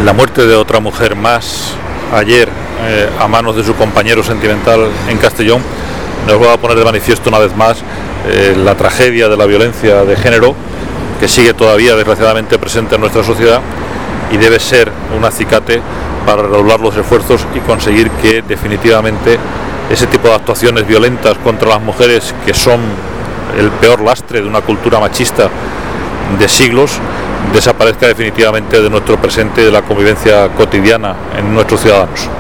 La muerte de otra mujer más ayer a manos de su compañero sentimental en Castellón nos va a poner de manifiesto una vez más la tragedia de la violencia de género que sigue todavía desgraciadamente presente en nuestra sociedad y debe ser un acicate para redoblar los esfuerzos y conseguir que definitivamente ese tipo de actuaciones violentas contra las mujeres, que son el peor lastre de una cultura machista de siglos, desaparezca definitivamente de nuestro presente y de la convivencia cotidiana en nuestros ciudadanos.